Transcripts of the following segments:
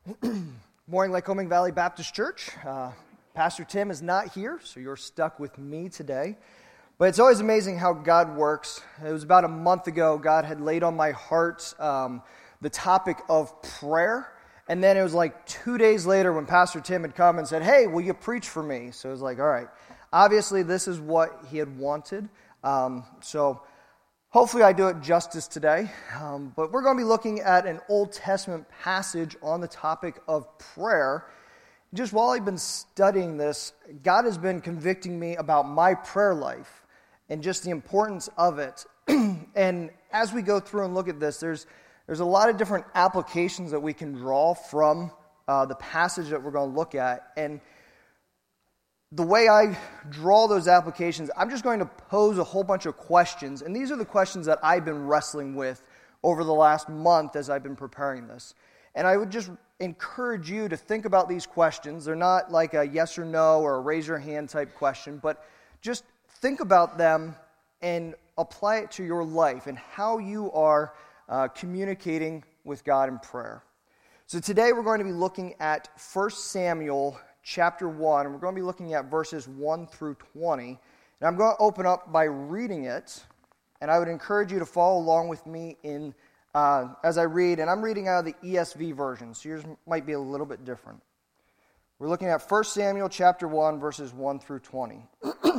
Morning, Lycoming Valley Baptist Church. Pastor Tim is not here, so you're stuck with me today. But it's always amazing how God works. It was about a month ago, God had laid on my heart the topic of prayer. And then it was like 2 days later when Pastor Tim had come and said, "Hey, will you preach for me?" So it was like, all right. Obviously, this is what he had wanted. So hopefully I do it justice today. But we're going to be looking at an Old Testament passage on the topic of prayer. Just while I've been studying this, God has been convicting me about my prayer life and just the importance of it. And as we go through and look at this, there's a lot of different applications that we can draw from the passage that we're going to look at. And the way I draw those applications, I'm just going to pose a whole bunch of questions. And these are the questions that I've been wrestling with over the last month as I've been preparing this. And I would just encourage you to think about these questions. They're not like a yes or no or a raise your hand type question, but just think about them and apply it to your life and how you are communicating with God in prayer. So today we're going to be looking at 1 Samuel chapter 1, and we're going to be looking at verses 1 through 20. And I'm going to open up by reading it, and I would encourage you to follow along with me in as I read, and I'm reading out of the ESV version, so yours might be a little bit different. We're looking at 1 Samuel chapter 1, verses 1 through 20.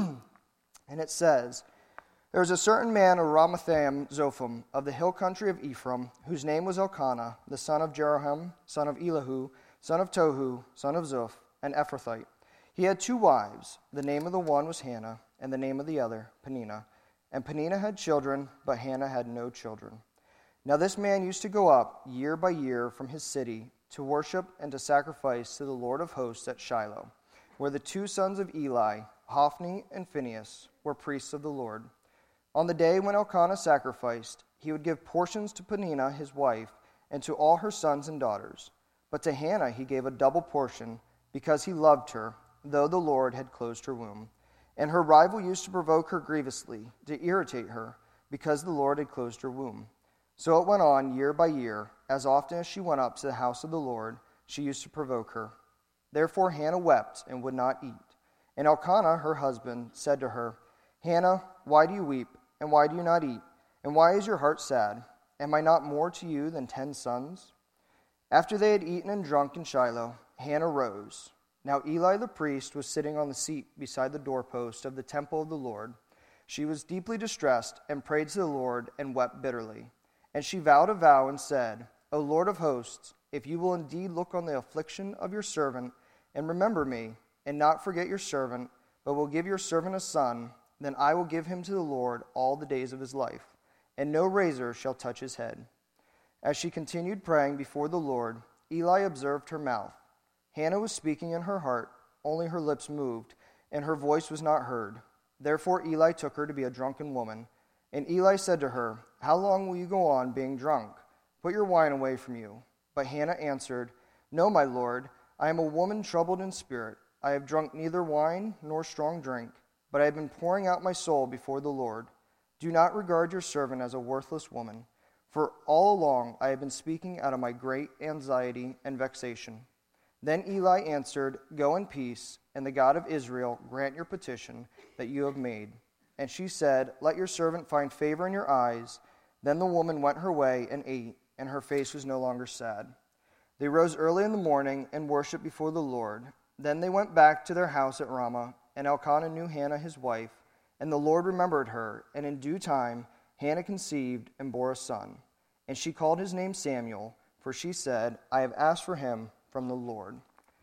And it says, "There was a certain man of Ramathaim Zophim, of the hill country of Ephraim, whose name was Elkanah, the son of Jeroham, son of Elihu, son of Tohu, son of Zoph, an Ephrathite. He had 2 wives. The name of the one was Hannah, and the name of the other Peninnah. And Peninnah had children, but Hannah had no children. Now this man used to go up year by year from his city to worship and to sacrifice to the Lord of hosts at Shiloh, where the 2 sons of Eli, Hophni and Phinehas, were priests of the Lord. On the day when Elkanah sacrificed, he would give portions to Peninnah his wife and to all her sons and daughters. But to Hannah he gave a double portion, because he loved her, though the Lord had closed her womb. And her rival used to provoke her grievously, to irritate her, because the Lord had closed her womb. So it went on year by year. As often as she went up to the house of the Lord, she used to provoke her. Therefore Hannah wept and would not eat. And Elkanah, her husband, said to her, 'Hannah, why do you weep, and why do you not eat? And why is your heart sad? Am I not more to you than 10 sons?' After they had eaten and drunk in Shiloh, Hannah rose. Now Eli the priest was sitting on the seat beside the doorpost of the temple of the Lord. She was deeply distressed and prayed to the Lord and wept bitterly. And she vowed a vow and said, 'O Lord of hosts, if you will indeed look on the affliction of your servant and remember me, and not forget your servant, but will give your servant a son, then I will give him to the Lord all the days of his life, and no razor shall touch his head.' As she continued praying before the Lord, Eli observed her mouth. Hannah was speaking in her heart, only her lips moved, and her voice was not heard. Therefore Eli took her to be a drunken woman. And Eli said to her, 'How long will you go on being drunk? Put your wine away from you.' But Hannah answered, 'No, my Lord, I am a woman troubled in spirit. I have drunk neither wine nor strong drink, but I have been pouring out my soul before the Lord. Do not regard your servant as a worthless woman, for all along I have been speaking out of my great anxiety and vexation.' Then Eli answered, 'Go in peace, and the God of Israel grant your petition that you have made.' And she said, 'Let your servant find favor in your eyes.' Then the woman went her way and ate, and her face was no longer sad. They rose early in the morning and worshipped before the Lord. Then they went back to their house at Ramah, and Elkanah knew Hannah his wife, and the Lord remembered her, and in due time Hannah conceived and bore a son. And she called his name Samuel, for she said, 'I have asked for him from the Lord.'"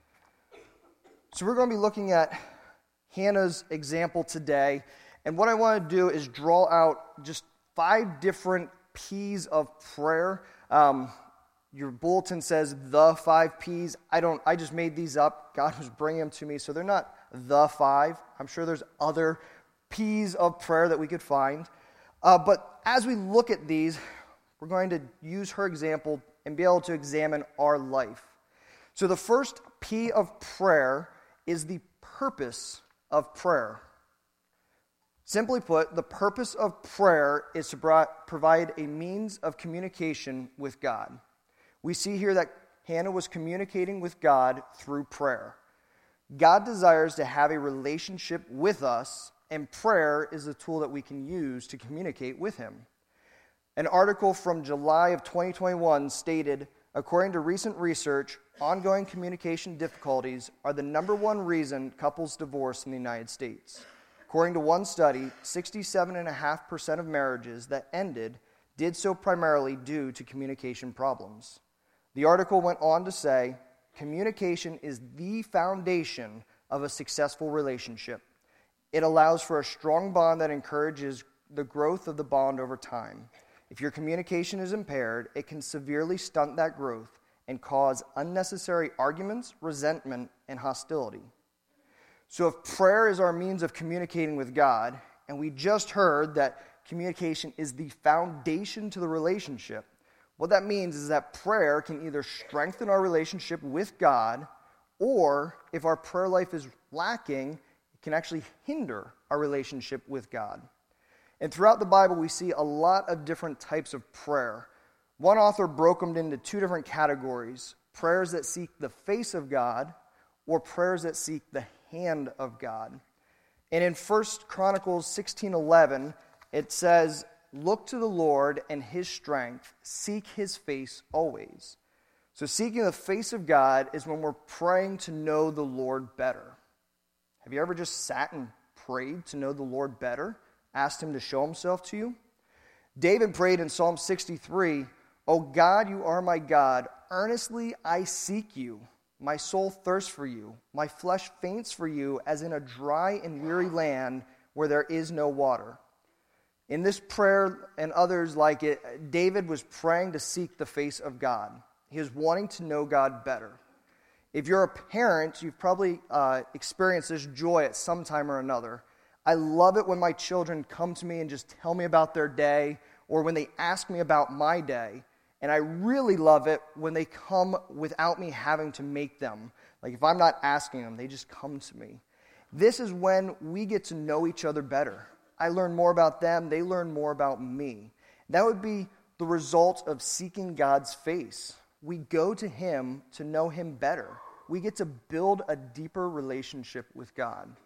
So we're going to be looking at Hannah's example today. And what I want to do is draw out just 5 different P's of prayer. Your bulletin says the 5 P's. I just made these up. God was bringing them to me, so they're not the 5. I'm sure there's other P's of prayer that we could find. But as we look at these, we're going to use her example and be able to examine our life. So the first P of prayer is the purpose of prayer. Simply put, the purpose of prayer is to provide a means of communication with God. We see here that Hannah was communicating with God through prayer. God desires to have a relationship with us, and prayer is the tool that we can use to communicate with him. An article from July of 2021 stated, according to recent research, ongoing communication difficulties are the number one reason couples divorce in the United States. According to one study, 67.5% of marriages that ended did so primarily due to communication problems. The article went on to say, communication is the foundation of a successful relationship. It allows for a strong bond that encourages the growth of the bond over time. If your communication is impaired, it can severely stunt that growth and cause unnecessary arguments, resentment, and hostility. So if prayer is our means of communicating with God, and we just heard that communication is the foundation to the relationship, what that means is that prayer can either strengthen our relationship with God, or if our prayer life is lacking, it can actually hinder our relationship with God. And throughout the Bible, we see a lot of different types of prayer. One author broke them into two different categories: prayers that seek the face of God, or prayers that seek the hand of God. And in 1 Chronicles 16:11, it says, "Look to the Lord and his strength, seek his face always." So seeking the face of God is when we're praying to know the Lord better. Have you ever just sat and prayed to know the Lord better? Asked him to show himself to you? David prayed in Psalm 63, "O God, you are my God. Earnestly I seek you. My soul thirsts for you. My flesh faints for you as in a dry and weary land where there is no water." In this prayer and others like it, David was praying to seek the face of God. He was wanting to know God better. If you're a parent, you've probably experienced this joy at some time or another. I love it when my children come to me and just tell me about their day, or when they ask me about my day. And I really love it when they come without me having to make them. Like if I'm not asking them, they just come to me. This is when we get to know each other better. I learn more about them, they learn more about me. That would be the result of seeking God's face. We go to him to know him better. We get to build a deeper relationship with God.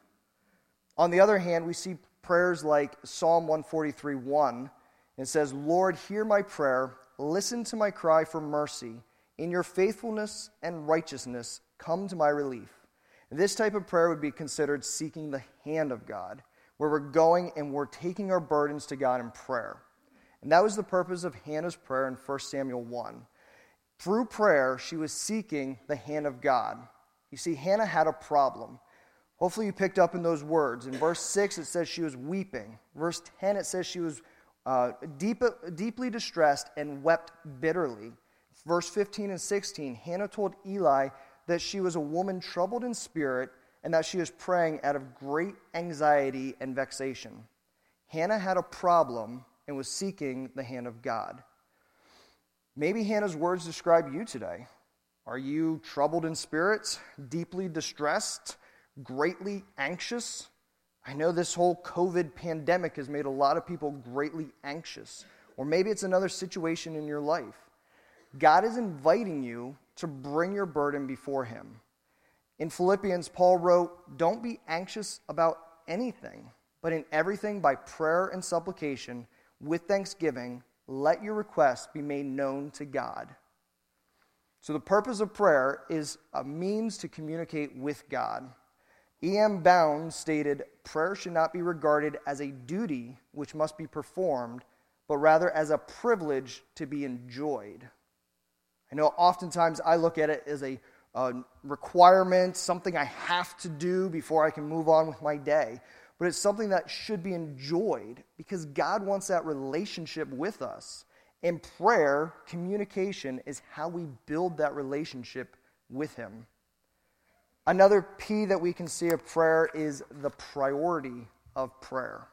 On the other hand, we see prayers like Psalm 143:1. It says, "Lord, hear my prayer. Listen to my cry for mercy. In your faithfulness and righteousness, come to my relief." This type of prayer would be considered seeking the hand of God, where we're going and we're taking our burdens to God in prayer. And that was the purpose of Hannah's prayer in 1 Samuel 1. Through prayer, she was seeking the hand of God. You see, Hannah had a problem. Hopefully you picked up in those words. In verse 6, it says she was weeping. Verse 10, it says she was deeply distressed and wept bitterly. Verse 15 and 16, Hannah told Eli that she was a woman troubled in spirit and that she was praying out of great anxiety and vexation. Hannah had a problem and was seeking the hand of God. Maybe Hannah's words describe you today. Are you troubled in spirits, deeply distressed, greatly anxious? I know this whole COVID pandemic has made a lot of people greatly anxious. Or maybe it's another situation in your life. God is inviting you to bring your burden before him. In Philippians, Paul wrote, "Don't be anxious about anything, but in everything by prayer and supplication, with thanksgiving, let your requests be made known to God." So the purpose of prayer is a means to communicate with God. E.M. Bounds stated, "Prayer should not be regarded as a duty which must be performed, but rather as a privilege to be enjoyed." I know oftentimes I look at it as a requirement, something I have to do before I can move on with my day. But it's something that should be enjoyed because God wants that relationship with us. And prayer, communication, is how we build that relationship with him. Another P that we can see of prayer is the priority of prayer.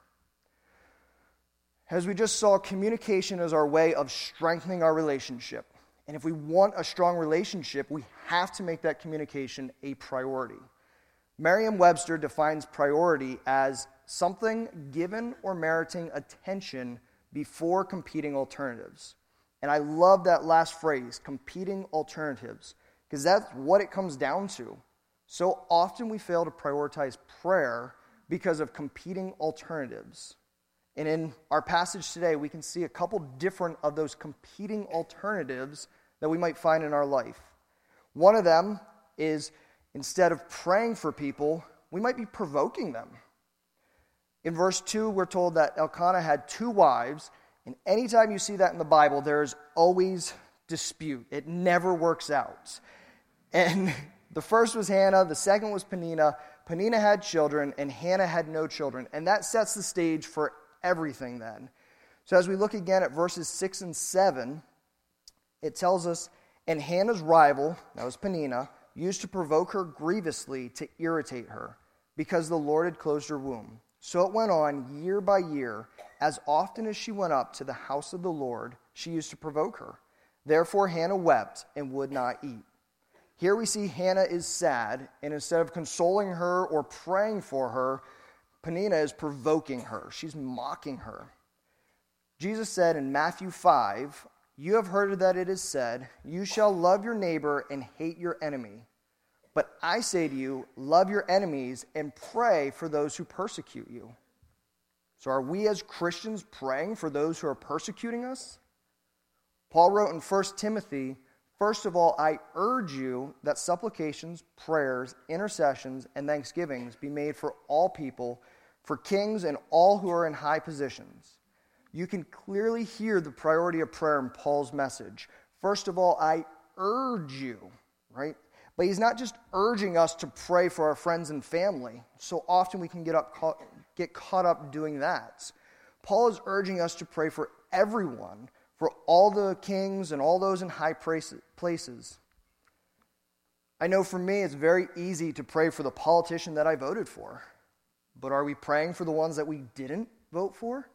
As we just saw, communication is our way of strengthening our relationship. And if we want a strong relationship, we have to make that communication a priority. Merriam-Webster defines priority as something given or meriting attention before competing alternatives. And I love that last phrase, competing alternatives, because that's what it comes down to. So often we fail to prioritize prayer because of competing alternatives. And in our passage today, we can see a couple different of those competing alternatives that we might find in our life. One of them is, instead of praying for people, we might be provoking them. In verse 2, we're told that Elkanah had 2 wives, and anytime you see that in the Bible, there's always dispute. It never works out. And the first was Hannah, the second was Peninnah. Peninnah had children, and Hannah had no children. And that sets the stage for everything then. So as we look again at verses 6 and 7, it tells us, and Hannah's rival, that was Peninnah, used to provoke her grievously to irritate her, because the Lord had closed her womb. So it went on year by year. As often as she went up to the house of the Lord, she used to provoke her. Therefore Hannah wept and would not eat. Here we see Hannah is sad, and instead of consoling her or praying for her, Peninnah is provoking her. She's mocking her. Jesus said in Matthew 5, "You have heard that it is said, 'You shall love your neighbor and hate your enemy.' But I say to you, love your enemies and pray for those who persecute you." So are we as Christians praying for those who are persecuting us? Paul wrote in 1 Timothy, "First of all, I urge you that supplications, prayers, intercessions, and thanksgivings be made for all people, for kings and all who are in high positions." You can clearly hear the priority of prayer in Paul's message. First of all, I urge you, right? But he's not just urging us to pray for our friends and family. So often we can get caught up doing that. Paul is urging us to pray for everyone, for all the kings and all those in high places. I know for me it's very easy to pray for the politician that I voted for. But are we praying for the ones that we didn't vote for?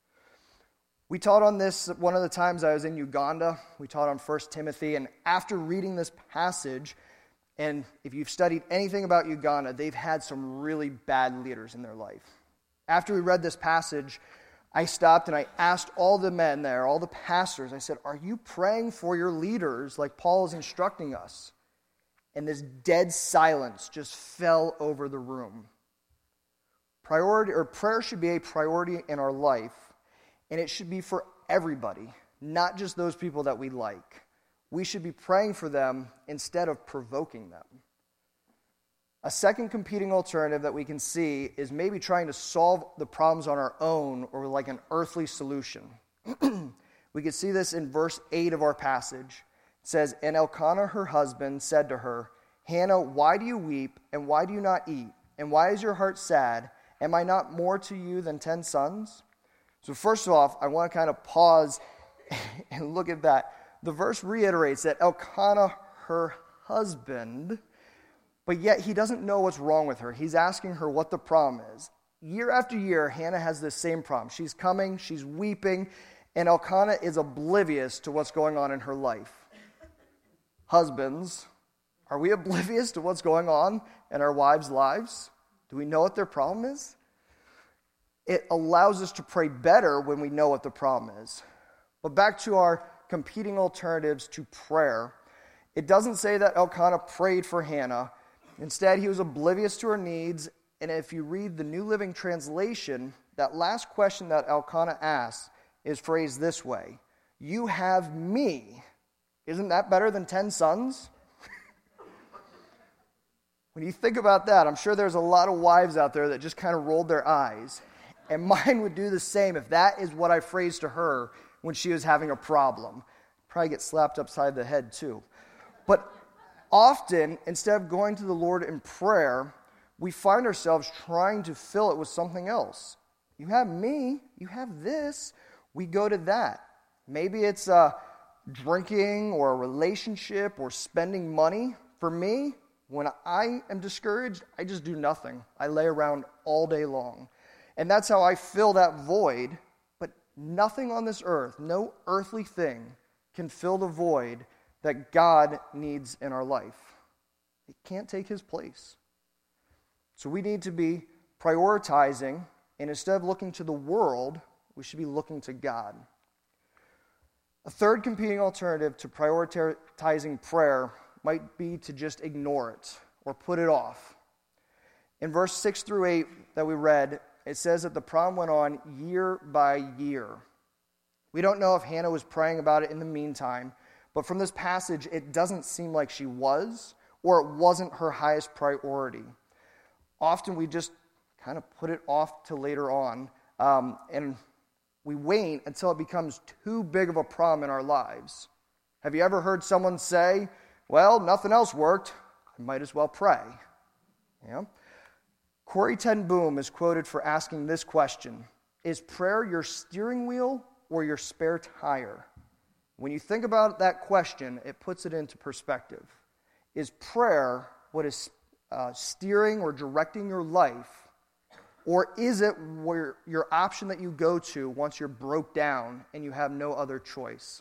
We taught on this one of the times I was in Uganda. We taught on 1 Timothy, and after reading this passage, and if you've studied anything about Uganda, they've had some really bad leaders in their life. After we read this passage, I stopped and I asked all the men there, all the pastors, I said, "Are you praying for your leaders like Paul is instructing us?" And this dead silence just fell over the room. Prayer should be a priority in our life, and it should be for everybody, not just those people that we like. We should be praying for them instead of provoking them. A second competing alternative that we can see is maybe trying to solve the problems on our own or like an earthly solution. We can see this in verse 8 of our passage. It says, "And Elkanah, her husband, said to her, 'Hannah, why do you weep, and why do you not eat? And why is your heart sad? Am I not more to you than 10 sons?'" So first off, I want to kind of pause and look at that. The verse reiterates that Elkanah, her husband, but yet he doesn't know what's wrong with her. He's asking her what the problem is. Year after year, Hannah has this same problem. She's coming, she's weeping, and Elkanah is oblivious to what's going on in her life. Husbands, are we oblivious to what's going on in our wives' lives? Do we know what their problem is? It allows us to pray better when we know what the problem is. But back to our competing alternatives to prayer. It doesn't say that Elkanah prayed for Hannah. Instead, he was oblivious to her needs. And if you read the New Living Translation, that last question that Elkanah asks is phrased this way: "You have me." Isn't that better than 10 sons? When you think about that, I'm sure there's a lot of wives out there that just kind of rolled their eyes. And mine would do the same if that is what I phrased to her when she was having a problem. Probably get slapped upside the head too. But often, instead of going to the Lord in prayer, we find ourselves trying to fill it with something else. You have me, you have this, we go to that. Maybe it's drinking or a relationship or spending money. For me, when I am discouraged, I just do nothing. I lay around all day long. And that's how I fill that void. But nothing on this earth, no earthly thing, can fill the void that God needs in our life. It can't take his place. So we need to be prioritizing, and instead of looking to the world, we should be looking to God. A third competing alternative to prioritizing prayer might be to just ignore it or put it off. In verse 6 through 8 that we read, it says that the problem went on year by year. We don't know if Hannah was praying about it in the meantime, but from this passage, it doesn't seem like she was, or it wasn't her highest priority. Often we just kind of put it off to later on, and we wait until it becomes too big of a problem in our lives. Have you ever heard someone say, well, nothing else worked, I might as well pray? Yeah. Corrie ten Boom is quoted for asking this question: is prayer your steering wheel or your spare tire? When you think about that question, it puts it into perspective. Is prayer what is steering or directing your life, or is it your option that you go to once you're broke down and you have no other choice?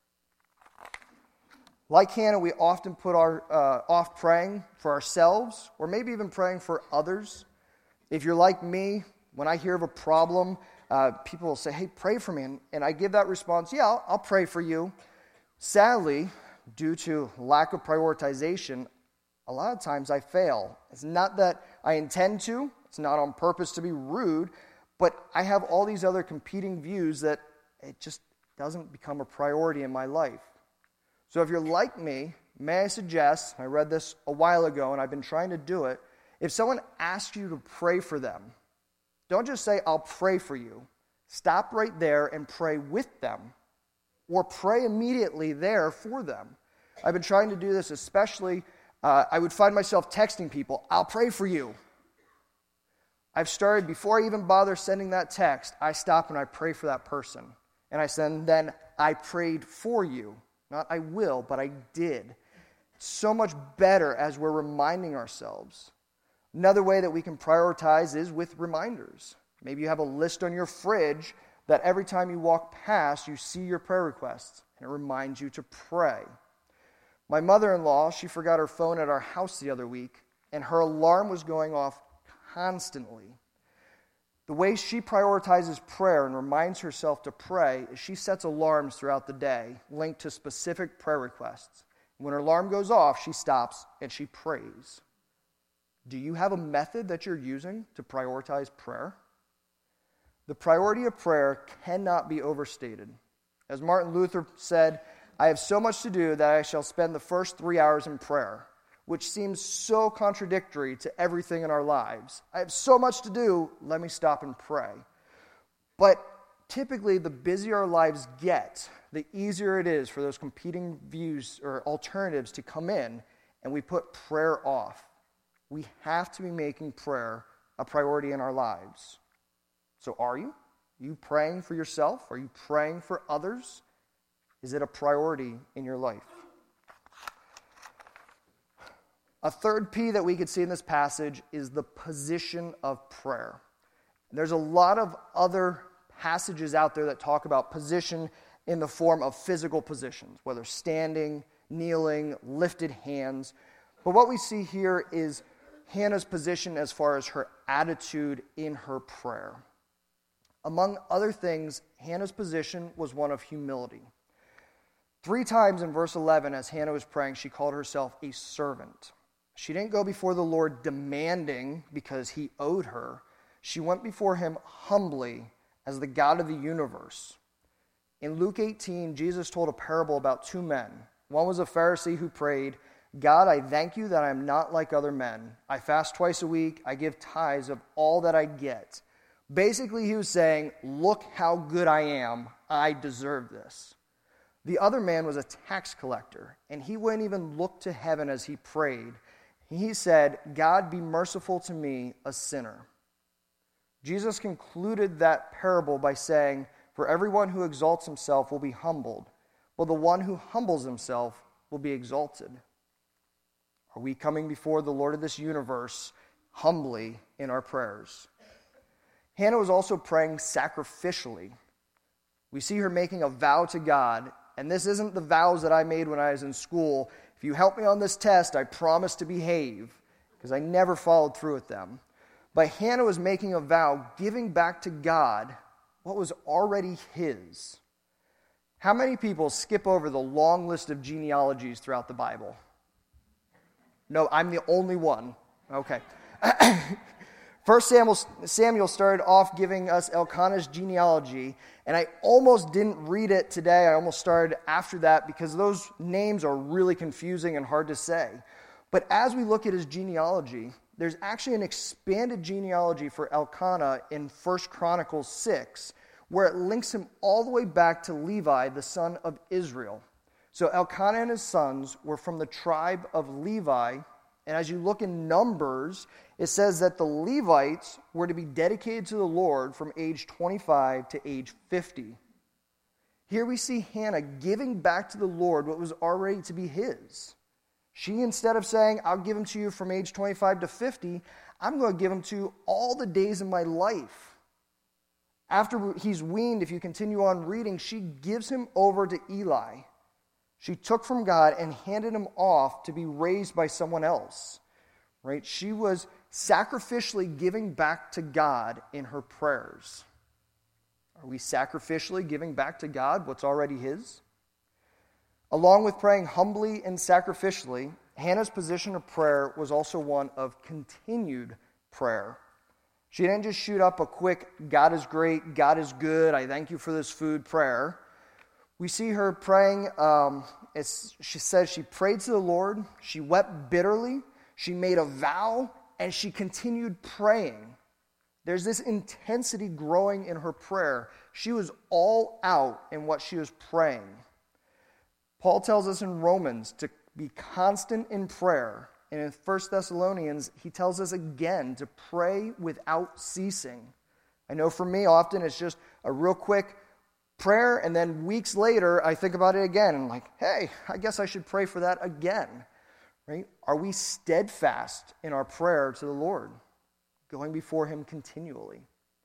Like Hannah, we often put off praying for ourselves, or maybe even praying for others. If you're like me, when I hear of a problem, people will say, hey, pray for me. And I give that response, yeah, I'll pray for you. Sadly, due to lack of prioritization, a lot of times I fail. It's not that I intend to. It's not on purpose to be rude. But I have all these other competing views that it just doesn't become a priority in my life. So if you're like me, may I suggest, I read this a while ago and I've been trying to do it, if someone asks you to pray for them, don't just say, I'll pray for you. Stop right there and pray with them, or pray immediately there for them. I've been trying to do this, especially, I would find myself texting people, I'll pray for you. I've started, before I even bother sending that text, I stop and I pray for that person. And I said, then I prayed for you. Not I will, but I did. So much better as we're reminding ourselves. Another way that we can prioritize is with reminders. Maybe you have a list on your fridge that every time you walk past, you see your prayer requests, and it reminds you to pray. My mother-in-law, she forgot her phone at our house the other week, and her alarm was going off constantly. The way she prioritizes prayer and reminds herself to pray is she sets alarms throughout the day linked to specific prayer requests. When her alarm goes off, she stops and she prays. Do you have a method that you're using to prioritize prayer? The priority of prayer cannot be overstated. As Martin Luther said, I have so much to do that I shall spend the first 3 hours in prayer, which seems so contradictory to everything in our lives. I have so much to do, let me stop and pray. But typically, the busier our lives get, the easier it is for those competing views or alternatives to come in, and we put prayer off. We have to be making prayer a priority in our lives. So are you? Are you praying for yourself? Are you praying for others? Is it a priority in your life? A third P that we could see in this passage is the position of prayer. There's a lot of other passages out there that talk about position in the form of physical positions, whether standing, kneeling, lifted hands. But what we see here is Hannah's position as far as her attitude in her prayer. Among other things, Hannah's position was one of humility. 3 times in verse 11, as Hannah was praying, she called herself a servant. She didn't go before the Lord demanding because he owed her. She went before him humbly as the God of the universe. In Luke 18, Jesus told a parable about 2 men. One was a Pharisee who prayed, God, I thank you that I am not like other men. I fast twice a week. I give tithes of all that I get. Basically, he was saying, look how good I am. I deserve this. The other man was a tax collector, and he wouldn't even look to heaven as he prayed. He said, God, be merciful to me, a sinner. Jesus concluded that parable by saying, for everyone who exalts himself will be humbled, but the one who humbles himself will be exalted. Are we coming before the Lord of this universe humbly in our prayers? Hannah was also praying sacrificially. We see her making a vow to God, and this isn't the vows that I made when I was in school. If you help me on this test, I promise to behave, because I never followed through with them. But Hannah was making a vow, giving back to God what was already his. How many people skip over the long list of genealogies throughout the Bible? No, I'm the only one. Okay. First Samuel started off giving us Elkanah's genealogy, and I almost didn't read it today. I almost started after that because those names are really confusing and hard to say. But as we look at his genealogy, there's actually an expanded genealogy for Elkanah in 1 Chronicles 6, where it links him all the way back to Levi, the son of Israel. So Elkanah and his sons were from the tribe of Levi, and as you look in Numbers, it says that the Levites were to be dedicated to the Lord from age 25 to age 50. Here we see Hannah giving back to the Lord what was already to be his. She, instead of saying, I'll give him to you from age 25 to 50, I'm going to give him to you all the days of my life. After he's weaned, if you continue on reading, she gives him over to Eli. She took from God and handed him off to be raised by someone else. Right? She was sacrificially giving back to God in her prayers. Are we sacrificially giving back to God what's already his? Along with praying humbly and sacrificially, Hannah's position of prayer was also one of continued prayer. She didn't just shoot up a quick, God is great, God is good, I thank you for this food prayer. We see her praying, she says she prayed to the Lord, she wept bitterly, she made a vow, and she continued praying. There's this intensity growing in her prayer. She was all out in what she was praying. Paul tells us in Romans to be constant in prayer. And in 1 Thessalonians, he tells us again to pray without ceasing. I know for me, often it's just a real quick prayer, and then weeks later, I think about it again, and like, hey, I guess I should pray for that again. Right? Are we steadfast in our prayer to the Lord, going before him continually?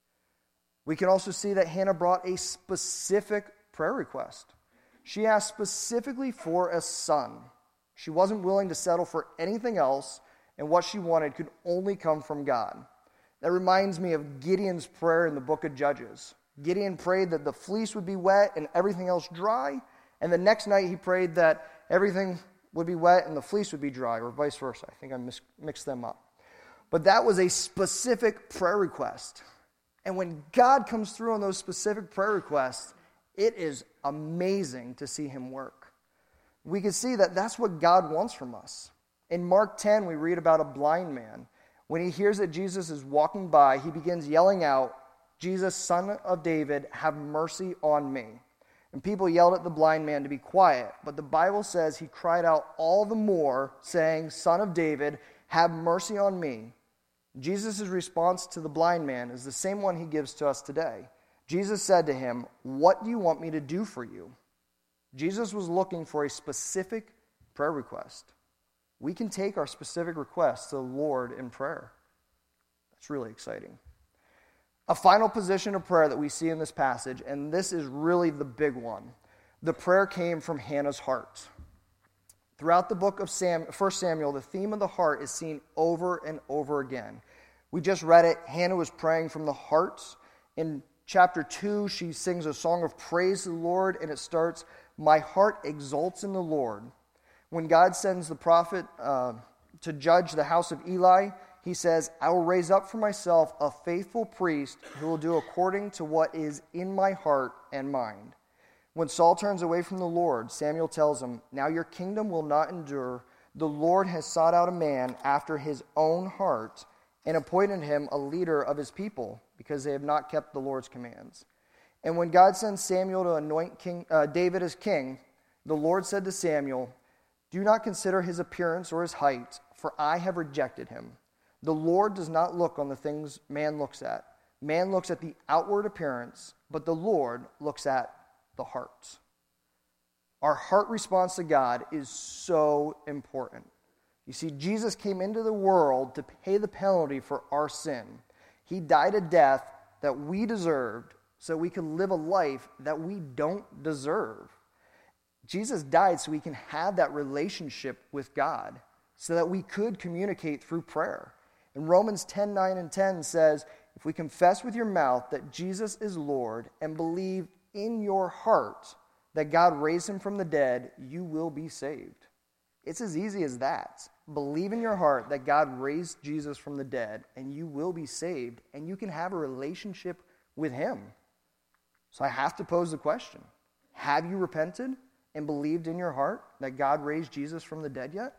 We can also see that Hannah brought a specific prayer request. She asked specifically for a son. She wasn't willing to settle for anything else, and what she wanted could only come from God. That reminds me of Gideon's prayer in the book of Judges. Gideon prayed that the fleece would be wet and everything else dry, and the next night he prayed that everything would be wet and the fleece would be dry, or vice versa. I think I mixed them up. But that was a specific prayer request. And when God comes through on those specific prayer requests, it is amazing to see him work. We can see that that's what God wants from us. In Mark 10, we read about a blind man. When he hears that Jesus is walking by, he begins yelling out, Jesus, Son of David, have mercy on me. And people yelled at the blind man to be quiet, but the Bible says he cried out all the more, saying, Son of David, have mercy on me. Jesus' response to the blind man is the same one he gives to us today. Jesus said to him, what do you want me to do for you? Jesus was looking for a specific prayer request. We can take our specific requests to the Lord in prayer. That's really exciting. A final position of prayer that we see in this passage, and this is really the big one. The prayer came from Hannah's heart. Throughout the book of 1 Samuel, the theme of the heart is seen over and over again. We just read it. Hannah was praying from the heart. In chapter 2, she sings a song of praise to the Lord, and it starts, my heart exults in the Lord. When God sends the prophet to judge the house of Eli, he says, I will raise up for myself a faithful priest who will do according to what is in my heart and mind. When Saul turns away from the Lord, Samuel tells him, now your kingdom will not endure. The Lord has sought out a man after his own heart and appointed him a leader of his people because they have not kept the Lord's commands. And when God sends Samuel to anoint David as king, the Lord said to Samuel, do not consider his appearance or his height, for I have rejected him. The Lord does not look on the things man looks at. Man looks at the outward appearance, but the Lord looks at the heart. Our heart response to God is so important. You see, Jesus came into the world to pay the penalty for our sin. He died a death that we deserved so we could live a life that we don't deserve. Jesus died so we can have that relationship with God, so that we could communicate through prayer. And Romans 10:9 and 10 says, if we confess with your mouth that Jesus is Lord and believe in your heart that God raised him from the dead, you will be saved. It's as easy as that. Believe in your heart that God raised Jesus from the dead, and you will be saved, and you can have a relationship with him. So I have to pose the question, have you repented and believed in your heart that God raised Jesus from the dead yet?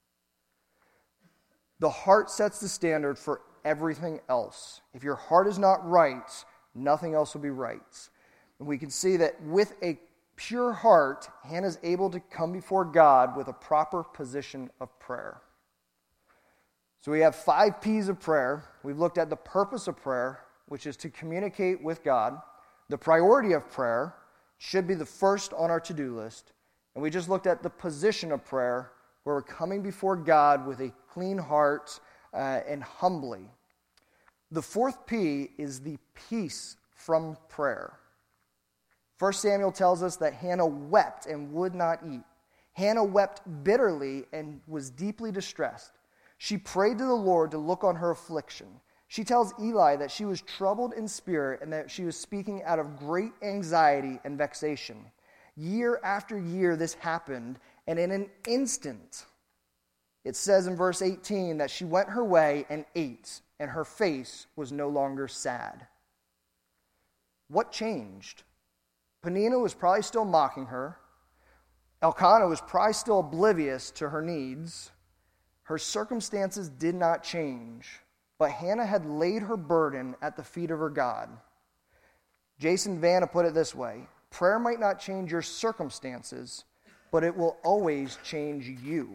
The heart sets the standard for everything else. If your heart is not right, nothing else will be right. And we can see that with a pure heart, Hannah's able to come before God with a proper position of prayer. So we have 5 P's of prayer. We've looked at the purpose of prayer, which is to communicate with God. The priority of prayer should be the first on our to-do list. And we just looked at the position of prayer, where we're coming before God with a clean heart and humbly. The 4th P is the peace from prayer. 1 Samuel tells us that Hannah wept and would not eat. Hannah wept bitterly and was deeply distressed. She prayed to the Lord to look on her affliction. She tells Eli that she was troubled in spirit and that she was speaking out of great anxiety and vexation. Year after year this happened, and in an instant, it says in verse 18 that she went her way and ate, and her face was no longer sad. What changed? Peninnah was probably still mocking her. Elkanah was probably still oblivious to her needs. Her circumstances did not change, but Hannah had laid her burden at the feet of her God. Jason Vanna put it this way: prayer might not change your circumstances, but it will always change you.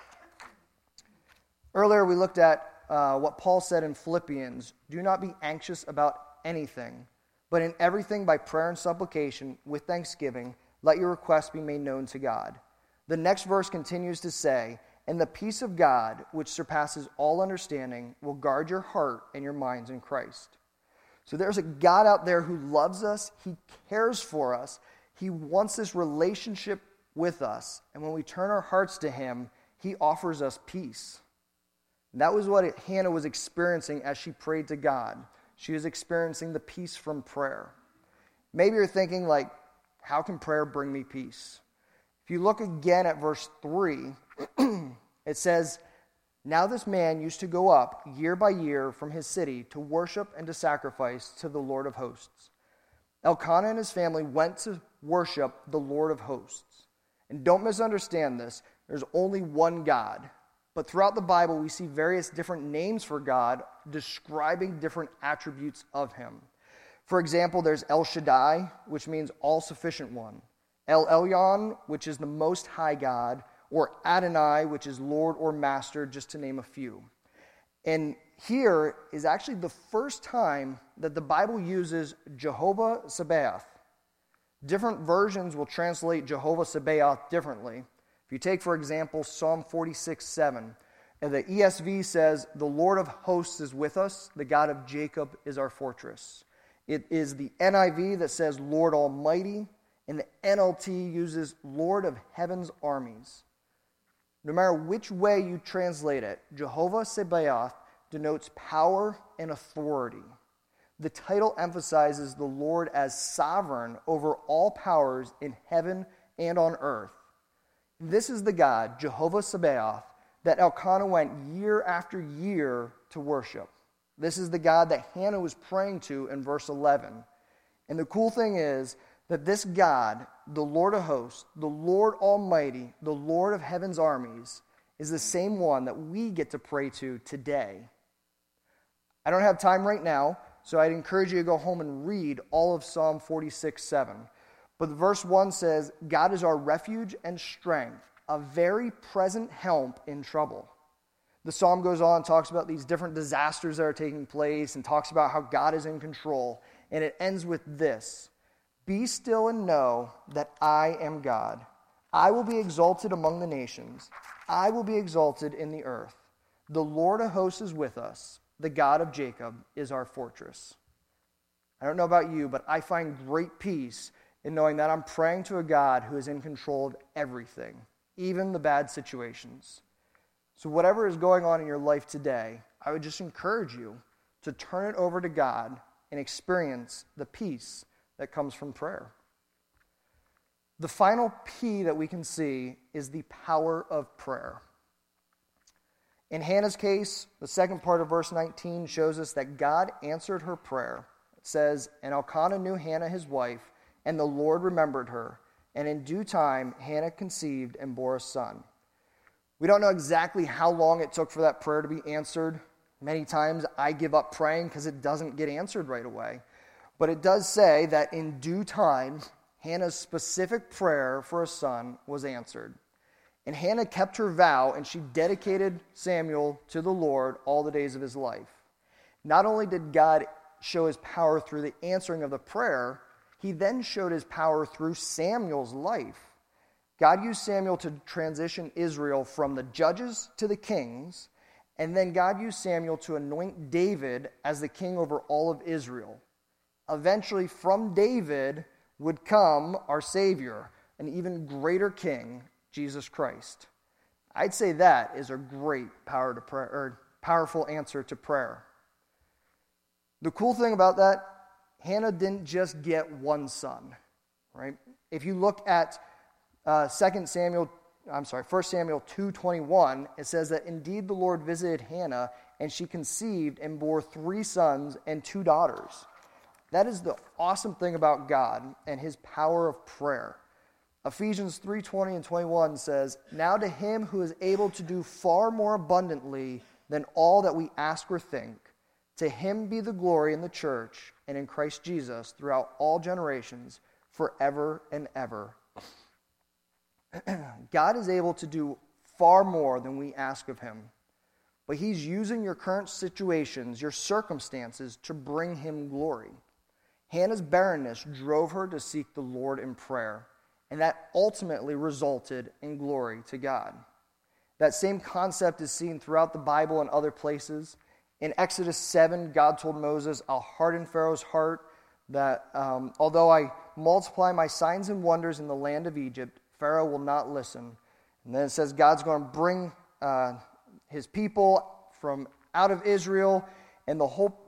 Earlier we looked at what Paul said in Philippians: do not be anxious about anything, but in everything by prayer and supplication with thanksgiving, let your requests be made known to God. The next verse continues to say, and the peace of God, which surpasses all understanding, will guard your heart and your minds in Christ. So there's a God out there who loves us. He cares for us. He wants this relationship with us. And when we turn our hearts to him, he offers us peace. And that was what Hannah was experiencing as she prayed to God. She was experiencing the peace from prayer. Maybe you're thinking, like, how can prayer bring me peace? If you look again at verse 3, it says, now this man used to go up year by year from his city to worship and to sacrifice to the Lord of hosts. Elkanah and his family went to worship the Lord of hosts. And don't misunderstand this, there's only one God. But throughout the Bible, we see various different names for God describing different attributes of him. For example, there's El Shaddai, which means all-sufficient one. El Elyon, which is the Most High God, or Adonai, which is Lord or Master, just to name a few. And here is actually the first time that the Bible uses Jehovah Sabaoth. Different versions will translate Jehovah Sabaoth differently. If you take, for example, Psalm 46:7, and the ESV says, the Lord of hosts is with us, the God of Jacob is our fortress. It is the NIV that says Lord Almighty, and the NLT uses Lord of heaven's armies. No matter which way you translate it, Jehovah Sabaoth denotes power and authority. The title emphasizes the Lord as sovereign over all powers in heaven and on earth. This is the God, Jehovah Sabaoth, that Elkanah went year after year to worship. This is the God that Hannah was praying to in verse 11. And the cool thing is that this God, the Lord of hosts, the Lord Almighty, the Lord of heaven's armies, is the same one that we get to pray to today. I don't have time right now, so I'd encourage you to go home and read all of Psalm 46:7. But verse 1 says, God is our refuge and strength, a very present help in trouble. The psalm goes on and talks about these different disasters that are taking place and talks about how God is in control. And it ends with this: be still and know that I am God. I will be exalted among the nations. I will be exalted in the earth. The Lord of hosts is with us. The God of Jacob is our fortress. I don't know about you, but I find great peace in knowing that I'm praying to a God who is in control of everything, even the bad situations. So whatever is going on in your life today, I would just encourage you to turn it over to God and experience the peace that comes from prayer. The final P that we can see is the power of prayer. In Hannah's case, the second part of verse 19 shows us that God answered her prayer. It says, "And Elkanah knew Hannah his wife, and the Lord remembered her. And in due time, Hannah conceived and bore a son." We don't know exactly how long it took for that prayer to be answered. Many times I give up praying because it doesn't get answered right away. But it does say that in due time, Hannah's specific prayer for a son was answered. And Hannah kept her vow, and she dedicated Samuel to the Lord all the days of his life. Not only did God show his power through the answering of the prayer, he then showed his power through Samuel's life. God used Samuel to transition Israel from the judges to the kings, and then God used Samuel to anoint David as the king over all of Israel. Eventually, from David would come our Savior, an even greater king, Jesus Christ. I'd say that is a great powerful answer to prayer. The cool thing about that, Hannah didn't just get one son, right? If you look at 1 Samuel 2:21, it says that indeed the Lord visited Hannah, and she conceived and bore 3 sons and 2 daughters. That is the awesome thing about God and his power of prayer. Ephesians 3:20 and 21 says, "Now to him who is able to do far more abundantly than all that we ask or think, to him be the glory in the church and in Christ Jesus throughout all generations, forever and ever." God is able to do far more than we ask of him. But he's using your current situations, your circumstances, to bring him glory. Hannah's barrenness drove her to seek the Lord in prayer, and that ultimately resulted in glory to God. That same concept is seen throughout the Bible and other places. In Exodus 7, God told Moses, "I'll harden Pharaoh's heart, that although I multiply my signs and wonders in the land of Egypt, Pharaoh will not listen." And then it says God's going to bring his people from out of Israel, and the whole,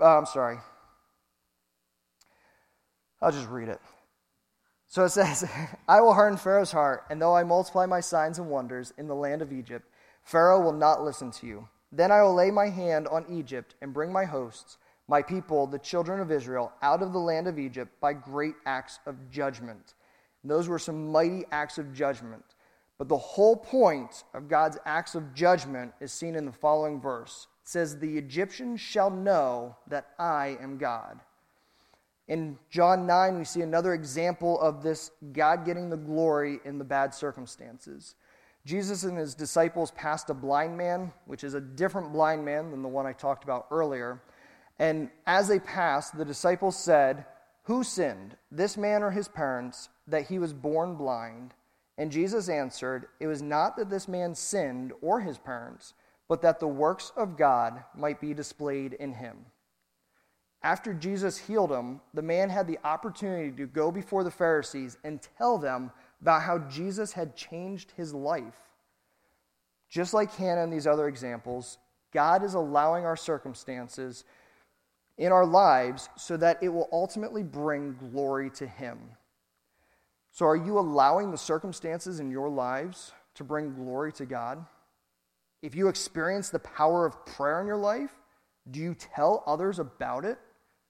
I'll just read it. So it says, "I will harden Pharaoh's heart, and though I multiply my signs and wonders in the land of Egypt, Pharaoh will not listen to you. Then I will lay my hand on Egypt and bring my hosts, my people, the children of Israel, out of the land of Egypt by great acts of judgment." And those were some mighty acts of judgment. But the whole point of God's acts of judgment is seen in the following verse. It says, "The Egyptians shall know that I am God." In John 9, we see another example of this God getting the glory in the bad circumstances. Jesus and his disciples passed a blind man, which is a different blind man than the one I talked about earlier. And as they passed, the disciples said, "Who sinned, this man or his parents, that he was born blind?" And Jesus answered, "It was not that this man sinned or his parents, but that the works of God might be displayed in him." After Jesus healed him, the man had the opportunity to go before the Pharisees and tell them about how Jesus had changed his life. Just like Hannah and these other examples, God is allowing our circumstances in our lives so that it will ultimately bring glory to him. So are you allowing the circumstances in your lives to bring glory to God? If you experience the power of prayer in your life, do you tell others about it?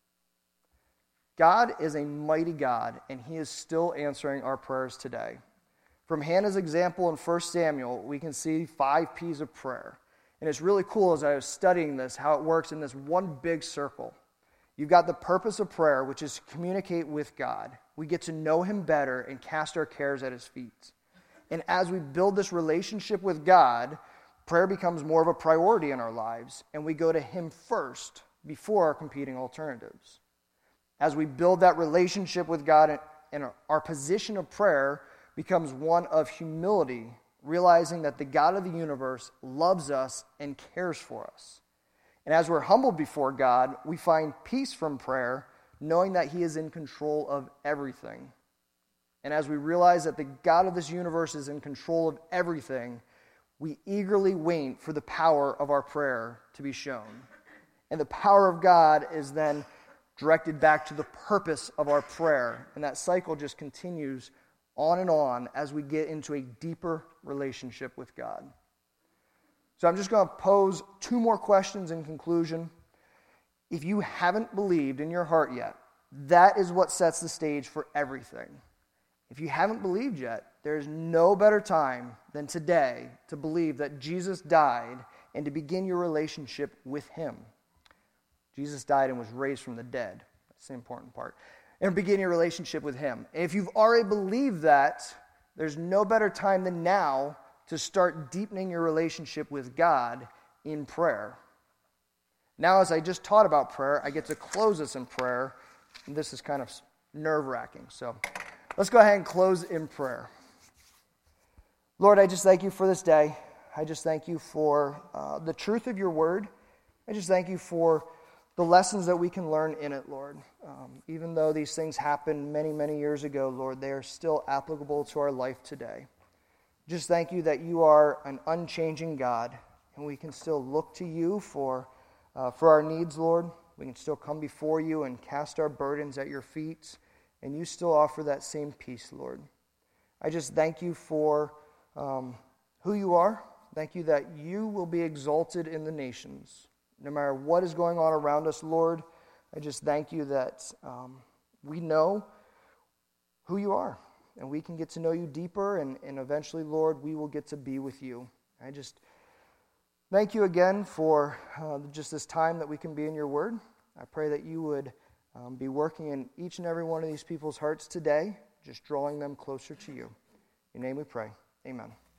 God is a mighty God, and he is still answering our prayers today. From Hannah's example in 1 Samuel, we can see 5 P's of prayer. And it's really cool as I was studying this, how it works in this one big circle. You've got the purpose of prayer, which is to communicate with God. We get to know him better and cast our cares at his feet. And as we build this relationship with God, prayer becomes more of a priority in our lives, and we go to him first before our competing alternatives. As we build that relationship with God, and our position of prayer becomes one of humility, realizing that the God of the universe loves us and cares for us. And as we're humbled before God, we find peace from prayer, knowing that he is in control of everything. And as we realize that the God of this universe is in control of everything, we eagerly wait for the power of our prayer to be shown. And the power of God is then directed back to the purpose of our prayer. And that cycle just continues on and on as we get into a deeper relationship with God. So I'm just going to pose 2 more questions in conclusion. If you haven't believed in your heart yet, that is what sets the stage for everything. If you haven't believed yet, there's no better time than today to believe that Jesus died and to begin your relationship with him. Jesus died and was raised from the dead. That's the important part. And begin your relationship with him. And if you've already believed that, there's no better time than now to start deepening your relationship with God in prayer. Now, as I just taught about prayer, I get to close this in prayer. And this is kind of nerve-wracking. So let's go ahead and close in prayer. Lord, I just thank you for this day. I just thank you for the truth of your word. I just thank you for the lessons that we can learn in it, Lord. Even though these things happened many, many years ago, Lord, they are still applicable to our life today. Just thank you that you are an unchanging God, and we can still look to you for our needs, Lord. We can still come before you and cast our burdens at your feet, and you still offer that same peace, Lord. I just thank you for who you are. Thank you that you will be exalted in the nations. No matter what is going on around us, Lord, I just thank you that we know who you are, and we can get to know you deeper, and eventually, Lord, we will get to be with you. I just thank you again for just this time that we can be in your word. I pray that you would be working in each and every one of these people's hearts today, just drawing them closer to you. In your name we pray. Amen.